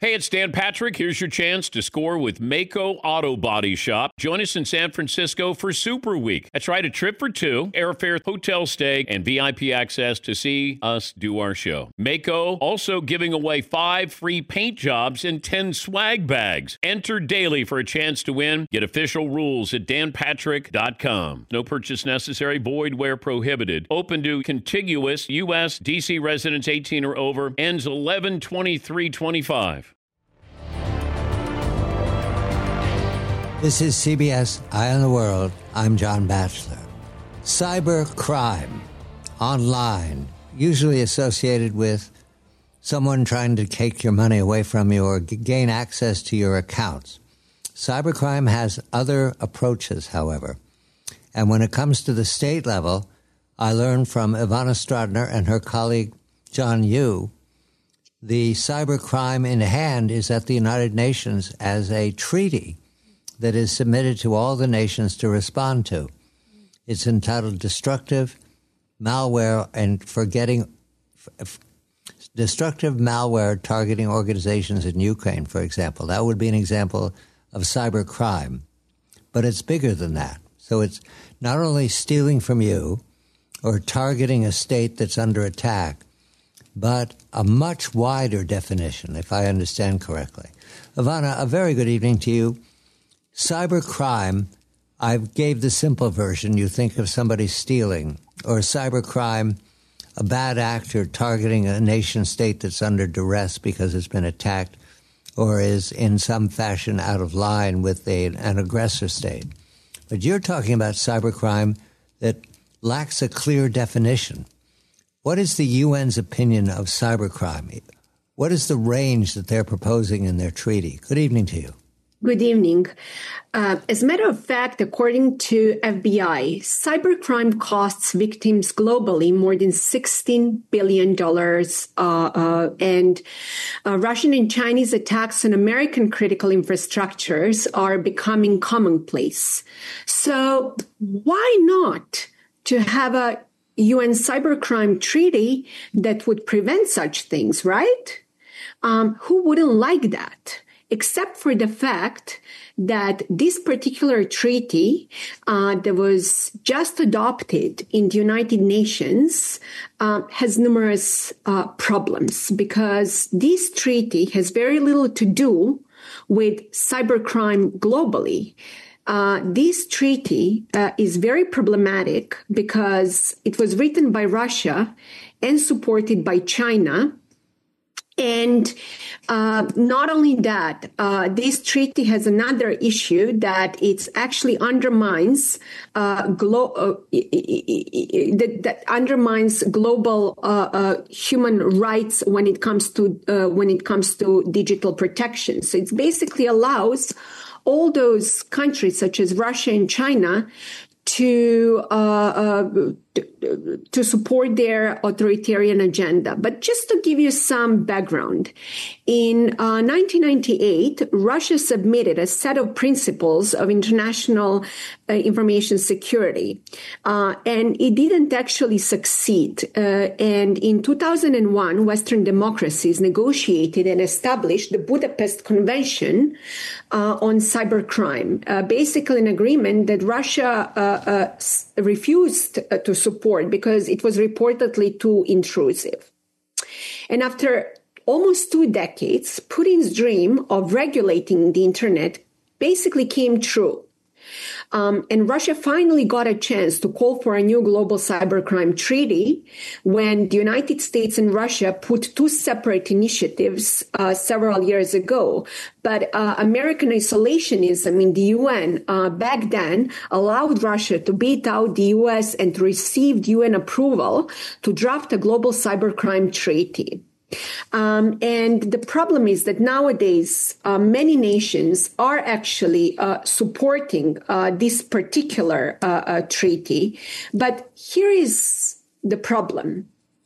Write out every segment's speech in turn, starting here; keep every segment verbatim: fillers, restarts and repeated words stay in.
Hey, it's Dan Patrick. Here's your chance to score with Maaco Auto Body Shop. Join us in San Francisco for Super Week. That's right, a trip for two, airfare, hotel stay, and V I P access to see us do our show. Maaco also giving away five free paint jobs and ten swag bags. Enter daily for a chance to win. Get official rules at dan patrick dot com. No purchase necessary, void where prohibited. Open to contiguous U S D C residents eighteen or over. Ends eleven twenty-three twenty-five. This is C B S Eye on the World. I'm John Batchelor. Cyber crime, online, usually associated with someone trying to take your money away from you or g- gain access to your accounts. Cybercrime has other approaches, however. And when it comes to the state level, I learned from Ivana Stradner and her colleague John Yoo, the cybercrime in hand is at the United Nations as a treaty that is submitted to all the nations to respond to. It's entitled Destructive Malware and Forgetting f- Destructive Malware Targeting Organizations in Ukraine, for example. That would be an example of cyber crime. But it's bigger than that. So it's not only stealing from you or targeting a state that's under attack, but a much wider definition, if I understand correctly. Ivana, a very good evening to you. Cybercrime, I gave the simple version. You think of somebody stealing, or cybercrime, a bad actor targeting a nation state that's under duress because it's been attacked or is in some fashion out of line with a, an aggressor state. But you're talking about cybercrime that lacks a clear definition. What is the U N's opinion of cybercrime? What is the range that they're proposing in their treaty? Good evening to you. Good evening. Uh, as a matter of fact, according to F B I, cybercrime costs victims globally more than sixteen billion dollars, uh, uh, and uh, Russian and Chinese attacks on American critical infrastructures are becoming commonplace. So why not to have a U N cybercrime treaty that would prevent such things, right? Um, who wouldn't like that? Except for the fact that this particular treaty uh, that was just adopted in the United Nations uh, has numerous uh, problems, because this treaty has very little to do with cybercrime globally. Uh, this treaty uh, is very problematic because it was written by Russia and supported by China. And uh, not only that, uh, this treaty has another issue that it actually undermines uh, glo- uh, that, that undermines global uh, uh, human rights when it comes to uh, when it comes to digital protection. So it basically allows all those countries, such as Russia and China, to uh, uh, to support their authoritarian agenda. But just to give you some background, in uh, nineteen ninety-eight, Russia submitted a set of principles of international uh, information security, uh, and it didn't actually succeed. Uh, and in two thousand one, Western democracies negotiated and established the Budapest Convention uh, on cybercrime, uh, basically an agreement that Russia uh, uh, refused uh, to support because it was reportedly too intrusive. And after almost two decades, Putin's dream of regulating the internet basically came true. Um, and Russia finally got a chance to call for a new global cybercrime treaty when the United States and Russia put two separate initiatives uh, several years ago. But uh, American isolationism in the U N uh, back then allowed Russia to beat out the U S and to receive U N approval to draft a global cybercrime treaty. Um, and the problem is that nowadays, uh, many nations are actually uh, supporting uh, this particular uh, uh, treaty. But here is the problem.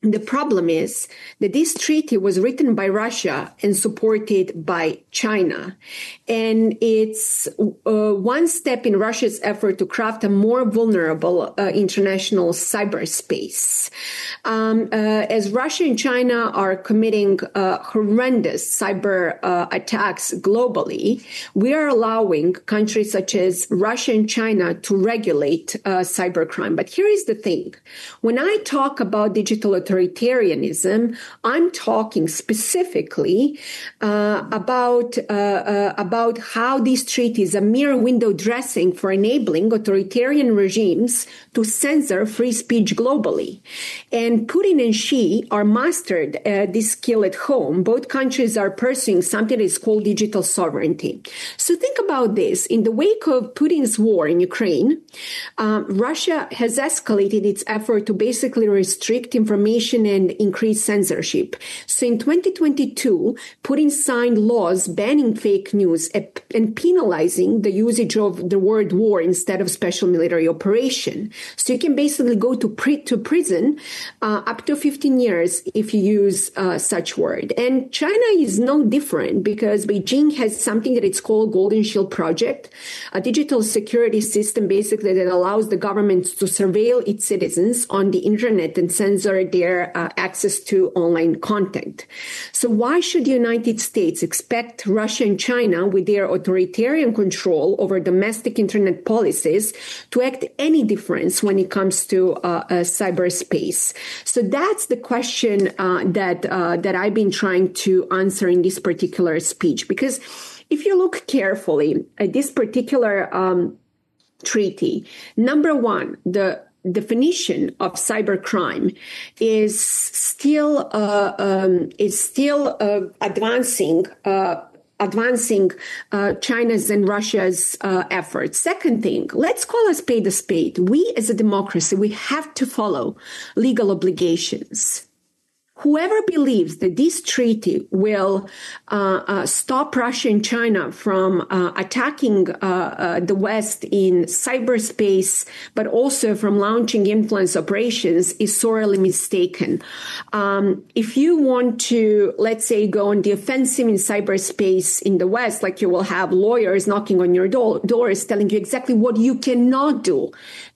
The problem is that this treaty was written by Russia and supported by China. And it's uh, one step in Russia's effort to craft a more vulnerable uh, international cyberspace. Um, uh, as Russia and China are committing uh, horrendous cyber uh, attacks globally, we are allowing countries such as Russia and China to regulate uh, cybercrime. But here is the thing. When I talk about digital authoritarianism, I'm talking specifically uh, about uh, uh, about how this treaty is a mere window dressing for enabling authoritarian regimes to censor free speech globally. And Putin and Xi are mastered uh, this skill at home. Both countries are pursuing something that is called digital sovereignty. So think about this. In the wake of Putin's war in Ukraine, uh, Russia has escalated its effort to basically restrict information and increase censorship. So in twenty twenty-two, Putin signed laws banning fake news and penalizing the usage of the word war instead of special military operation. So you can basically go to pre- to prison uh, up to fifteen years if you use uh, such word. And China is no different because Beijing has something that it's called Golden Shield Project, a digital security system basically that allows the government to surveil its citizens on the internet and censor their uh, access to online content. So why should the United States expect Russia and China, with their authoritarian control over domestic internet policies, to act any difference when it comes to uh, uh, cyberspace? So that's the question uh, that uh, that I've been trying to answer in this particular speech. Because if you look carefully at this particular um, treaty, number one, the definition of cybercrime is still uh, um, is still uh, advancing. Uh, advancing uh, China's and Russia's uh, efforts. Second thing, let's call a spade a spade. We as a democracy, we have to follow legal obligations. Whoever believes that this treaty will uh, uh, stop Russia and China from uh, attacking uh, uh, the West in cyberspace, but also from launching influence operations, is sorely mistaken. Um, if you want to, let's say, go on the offensive in cyberspace in the West, like you will have lawyers knocking on your do- doors telling you exactly what you cannot do.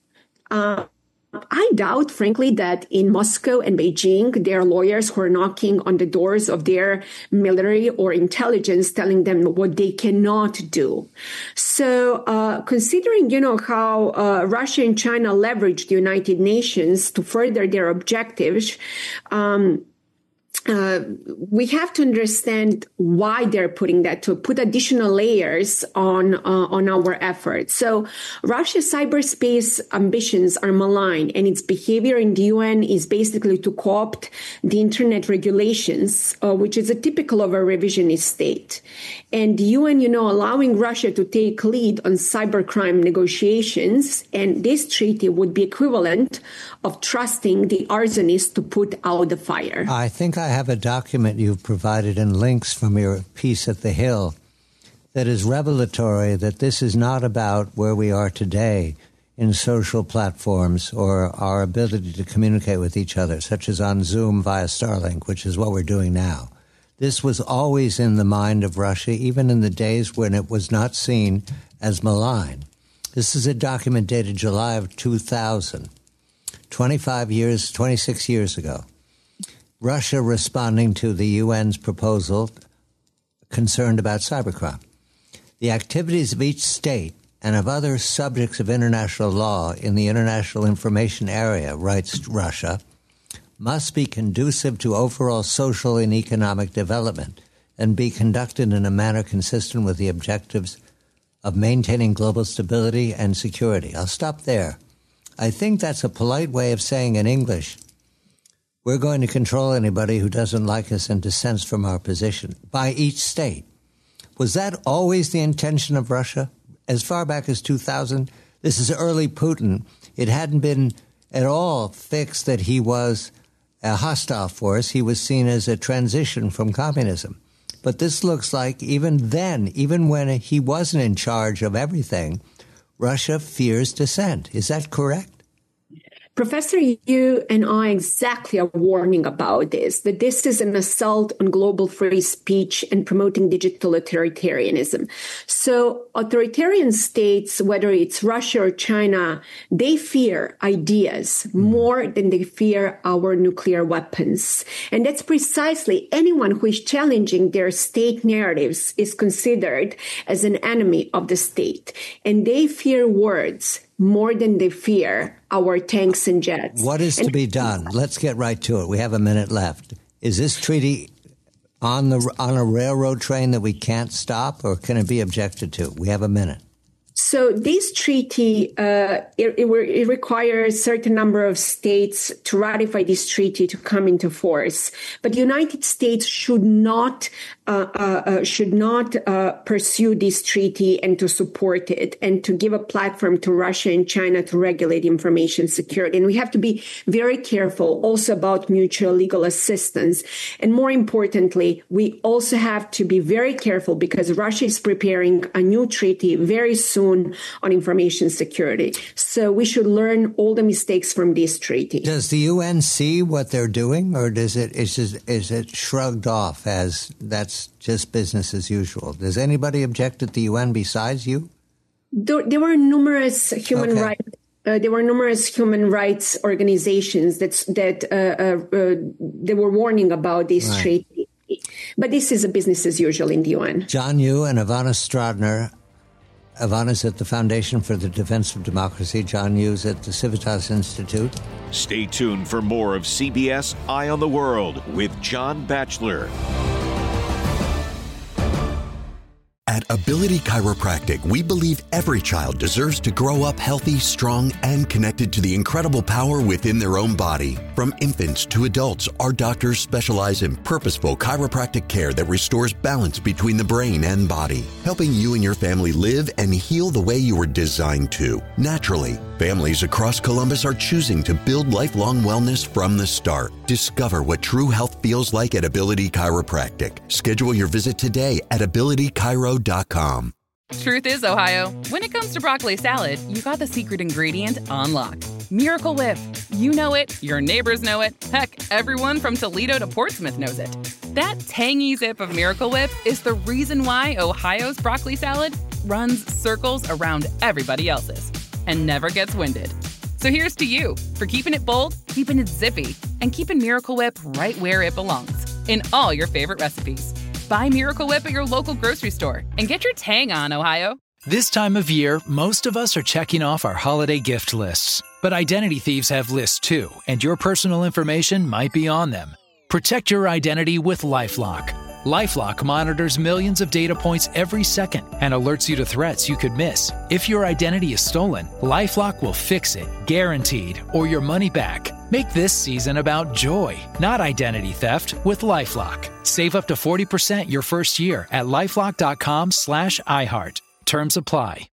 Uh, I doubt, frankly, that in Moscow and Beijing, there are lawyers who are knocking on the doors of their military or intelligence, telling them what they cannot do. So, uh, considering, you know, how uh, Russia and China leverage the United Nations to further their objectives, um, Uh, we have to understand why they're putting that, to put additional layers on uh, on our efforts. So Russia's cyberspace ambitions are malign, and its behavior in the U N is basically to co-opt the internet regulations, uh, which is a typical of a revisionist state. And the U N, you know, allowing Russia to take lead on cybercrime negotiations, and this treaty would be equivalent of trusting the arsonist to put out the fire. I think I have a document you've provided and links from your piece at The Hill that is revelatory that this is not about where we are today in social platforms or our ability to communicate with each other, such as on Zoom via Starlink, which is what we're doing now. This was always in the mind of Russia, even in the days when it was not seen as malign. This is a document dated July of two thousand, twenty-five years, twenty-six years ago. Russia responding to the U N's proposal concerned about cybercrime. The activities of each state and of other subjects of international law in the international information area, writes Russia, must be conducive to overall social and economic development and be conducted in a manner consistent with the objectives of maintaining global stability and security. I'll stop there. I think that's a polite way of saying in English, we're going to control anybody who doesn't like us and dissents from our position by each state. Was that always the intention of Russia? As far back as two thousand, this is early Putin. It hadn't been at all fixed that he was a hostile force. He was seen as a transition from communism. But this looks like even then, even when he wasn't in charge of everything, Russia fears dissent. Is that correct? Professor Yu and I exactly are warning about this, that this is an assault on global free speech and promoting digital authoritarianism. So authoritarian states, whether it's Russia or China, they fear ideas more than they fear our nuclear weapons. And that's precisely anyone who is challenging their state narratives is considered as an enemy of the state. And they fear words more than they fear our tanks and jets. What is and- to be done? Let's get right to it. We have a minute left. Is this treaty on the on a railroad train that we can't stop, or can it be objected to? We have a minute. So this treaty, uh, it, it, it requires a certain number of states to ratify this treaty to come into force. But the United States should not uh, uh, should not uh, pursue this treaty and to support it and to give a platform to Russia and China to regulate information security. And we have to be very careful also about mutual legal assistance. And more importantly, we also have to be very careful because Russia is preparing a new treaty very soon on information security. So we should learn all the mistakes from this treaty. Does the U N see what they're doing, or does it is it, is it shrugged off as that's just business as usual? Does anybody object at the U N besides you? There, there were numerous human okay. rights. Uh, there were numerous human rights organizations that that uh, uh, uh, they were warning about this right. treaty. But this is a business as usual in the U N. John Yoo and Ivana Stradner. Ivana's at the Foundation for the Defense of Democracy. John Hughes at the Civitas Institute. Stay tuned for more of C B S Eye on the World with John Batchelor. At Ability Chiropractic, we believe every child deserves to grow up healthy, strong, and connected to the incredible power within their own body. From infants to adults, our doctors specialize in purposeful chiropractic care that restores balance between the brain and body, helping you and your family live and heal the way you were designed to, naturally. Families across Columbus are choosing to build lifelong wellness from the start. Discover what true health feels like at Ability Chiropractic. Schedule your visit today at ability chiro dot com. Truth is, Ohio, when it comes to broccoli salad, you got the secret ingredient on lock. Miracle Whip. You know it, your neighbors know it, heck, everyone from Toledo to Portsmouth knows it. That tangy zip of Miracle Whip is the reason why Ohio's broccoli salad runs circles around everybody else's and never gets winded. So here's to you for keeping it bold, keeping it zippy, and keeping Miracle Whip right where it belongs, in all your favorite recipes. Buy Miracle Whip at your local grocery store and get your tang on, Ohio. This time of year, most of us are checking off our holiday gift lists. But identity thieves have lists too, and your personal information might be on them. Protect your identity with LifeLock. LifeLock monitors millions of data points every second and alerts you to threats you could miss. If your identity is stolen, LifeLock will fix it, guaranteed, or your money back. Make this season about joy, not identity theft, with LifeLock. Save up to forty percent your first year at LifeLock dot com slash iHeart. Terms apply.